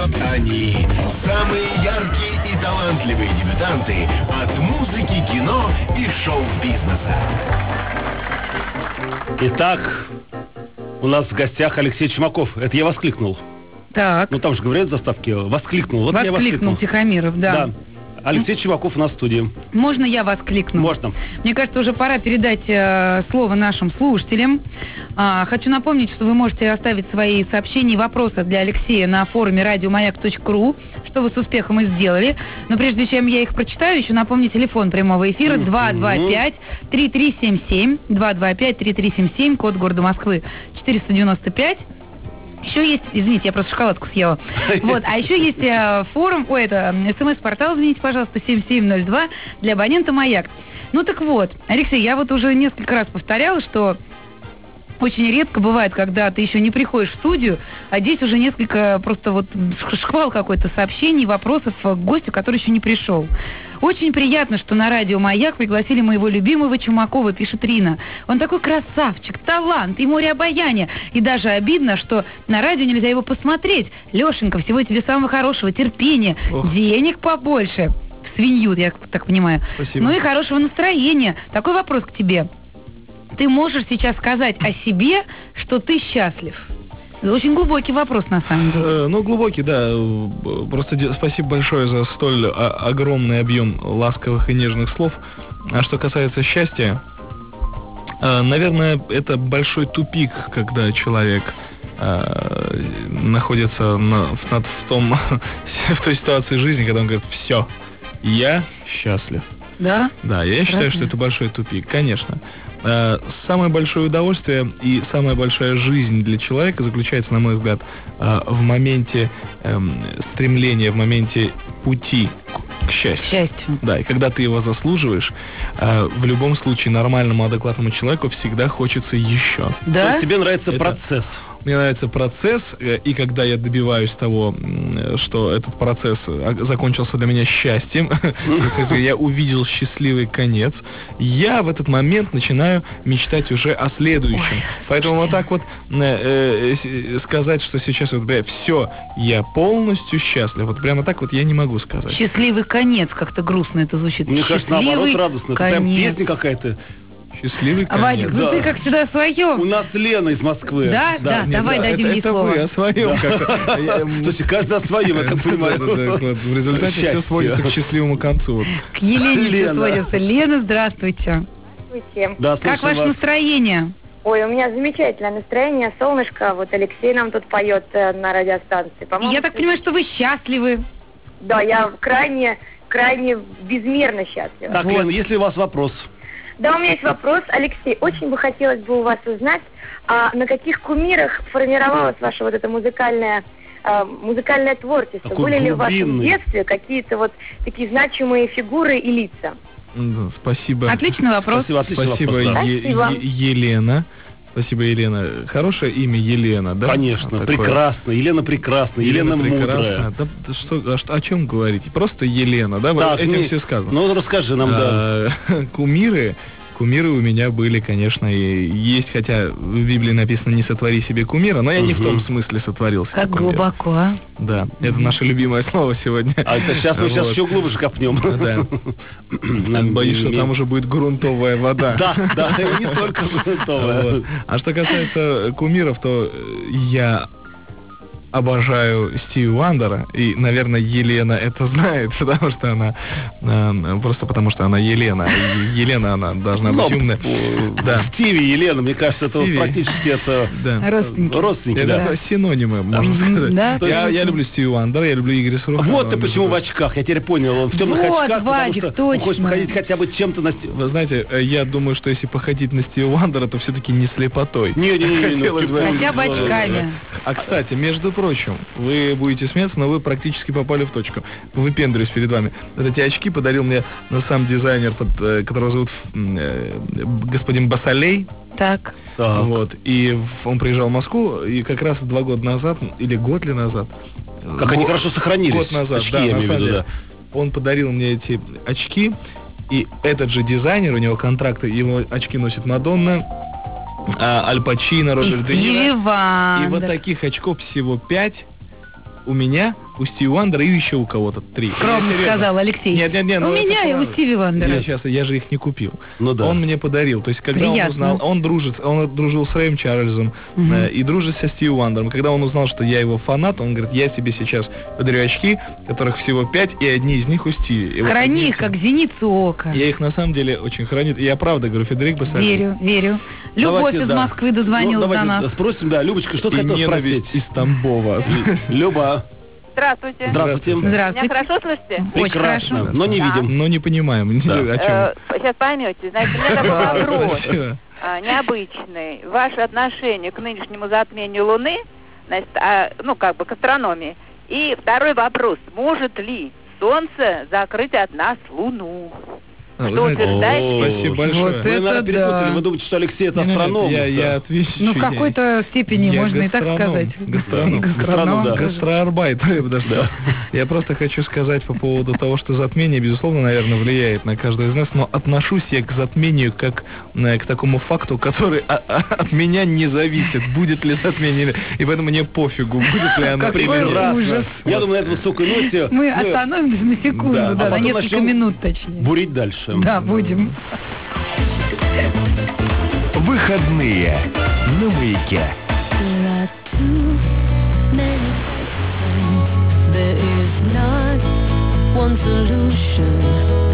Они самые яркие и талантливые дебютанты от музыки, кино и шоу-бизнеса. Итак, у нас в гостях Алексей Чумаков. Это я воскликнул. Так. Ну там же говорят в заставке воскликнул. Вот воскликнул, я воскликнул. Тихомиров, да. Алексей Чумаков у нас в студии. Можно я воскликну? Можно. Мне кажется, уже пора передать слово нашим слушателям. Хочу напомнить, что вы можете оставить свои сообщения и вопросы для Алексея на форуме радиомаяк.ру, что вы с успехом и сделали. Но прежде чем я их прочитаю, еще напомню телефон прямого эфира 225-3377, 225-3377, код города Москвы 495. Еще есть, извините, я просто шоколадку съела. Вот, а еще есть форум, смс-портал, извините, пожалуйста, 7702 для абонента «Маяк». Ну так вот, Алексей, я вот уже несколько раз повторяла, что очень редко бывает, когда ты еще не приходишь в студию, а здесь уже несколько, просто вот шквал какой-то сообщений, вопросов к гостю, который еще не пришел. Очень приятно, что на радио «Маяк» пригласили моего любимого Чумакова, пишет Рина. Он такой красавчик, талант и море обаяния. И даже обидно, что на радио нельзя его посмотреть. Лешенька, всего тебе самого хорошего, терпения, денег побольше. В свинью, я так понимаю. Спасибо. Ну и хорошего настроения. Такой вопрос к тебе. Ты можешь сейчас сказать о себе, что ты счастлив? Это очень глубокий вопрос, на самом деле. Ну, глубокий, да. Просто спасибо большое за столь огромный объем ласковых и нежных слов. А что касается счастья, наверное, это большой тупик, когда человек находится в той ситуации жизни, когда он говорит: все, я счастлив. Да? Да, я считаю, что это большой тупик, конечно. Самое большое удовольствие и самая большая жизнь для человека заключается, на мой взгляд, в моменте стремления, в моменте пути к счастью. К счастью. Да, и когда ты его заслуживаешь, в любом случае нормальному, адекватному человеку всегда хочется еще. Да? То есть тебе нравится процесс? Мне нравится процесс, и когда я добиваюсь того, что этот процесс закончился для меня счастьем, я увидел счастливый конец, я в этот момент начинаю мечтать уже о следующем. Поэтому вот так вот сказать, что сейчас вот, все, я полностью счастлив, вот прямо так вот я не могу сказать. Счастливый конец, как-то грустно это звучит. Мне кажется, наоборот, радостно. Это прям песня какая-то. Счастливый конец. Вадик, ну ты как всегда о своем. У нас Лена из Москвы. Да? Давай дадим ей слово. Это вы о своем как-то. То есть каждый о своем, я так понимаю. В результате все сводится к счастливому концу. К Елене все сводится. Лена, здравствуйте. Здравствуйте. Да, как ваше настроение? Ой, у меня замечательное настроение, солнышко. Вот Алексей нам тут поет на радиостанции. Я так понимаю, что вы счастливы. Да, я крайне безмерно счастлива. Так, Лена, есть ли у вас вопрос? Да, у меня есть вопрос. Алексей, очень бы хотелось бы у вас узнать, на каких кумирах формировалось ваше вот это музыкальное творчество? Такой Были ли в вашем глубинный. детстве какие-то вот такие значимые фигуры и лица? Спасибо. Отличный вопрос. Спасибо, Елена. Спасибо, Елена. Хорошее имя Елена, да? Конечно, прекрасно. Елена прекрасная, Елена мудрая. Да, о чем говорить? Просто Елена, да? Так, этим все сказано. Ну, расскажи нам, да. Кумиры у меня были, конечно, и есть, хотя в Библии написано «не сотвори себе кумира», но я не в том смысле сотворил себе кумира. Как глубоко, а? Да, это наше любимое слово сегодня. А это сейчас мы еще глубже копнем. Да. Боюсь, что там уже будет грунтовая вода. Да, не только грунтовая. А что касается кумиров, то я обожаю Стиви Уандера, и, наверное, Елена это знает, потому что она Елена. Елена, она должна быть умная. Да. Стиви и Елена, мне кажется, это практически это родственники. Это синонимы, можно сказать. Да? Я люблю Стиви Уандера, я люблю Игоря Сурухана. Вот ты почему в очках, я теперь понял, он в темных очках, Вадик, потому что он хочет походить хотя бы чем-то на Стиви. Вы знаете, я думаю, что если походить на Стиви Уандера, то все-таки не слепотой. Не, хотя бы очками. А, кстати, между прочим, вы будете смеяться, но вы практически попали в точку. Выпендрюсь перед вами. Вот эти очки подарил мне сам дизайнер, которого зовут господин Басалей. Так. Вот. И он приезжал в Москву, и как раз 2 года назад, или год ли назад. Как они хорошо сохранились. Год назад, очки, да, я на имею в самом виду, деле. Он подарил мне эти очки, и этот же дизайнер, у него контракты, его очки носит Мадонна, Аль Пачино, Роберт Де Ниро. И вот таких очков всего 5 у меня, у Стиви Вандера и еще у кого-то 3. Скромно сказал Алексей. Нет, у меня и у Стиви Вандера. Я же их не купил. Ну да. Он мне подарил. То есть, когда он узнал, он дружил с Рэем Чарльзом и дружит со Стиви Вандером. Когда он узнал, что я его фанат, он говорит, я тебе сейчас подарю очки, которых всего 5, и одни из них у Стиви. И храни их, как зеницу ока. Я их на самом деле очень храню. Я правда говорю, Федерик Бассали. Верю. Любовь из Москвы дозвонилась до нас. Спросим, Любочка, что ты хотела спросить? Из Тамбова. Люба. Здравствуйте. Здравствуйте. Меня хорошо слышите? Очень хорошо. Но не видим. Но не понимаем. О чем. Сейчас поймете. Значит, у меня такой вопрос необычный. Ваше отношение к нынешнему затмению Луны, значит, к астрономии. И второй вопрос. Может ли Солнце закрыть от нас Луну? Что утверждаете? Спасибо большое. Вот это перепутали. Вы думаете, что Алексей это астроном? Я отвечу. В какой-то степени можно и так сказать. Гастроном. Гастроарбайтер, я бы даже сказал. Я просто хочу сказать по поводу того, что затмение, безусловно, наверное, влияет на каждого из нас, но отношусь я к затмению как к такому факту, который от меня не зависит, будет ли затмение. И поэтому мне пофигу, будет ли оно. Какой ужас. Я думаю, на этой высокой ноте мы остановимся на секунду, на несколько минут точнее. Бурить дальше. Да, будем. Выходные на Маяке. There is not one solution.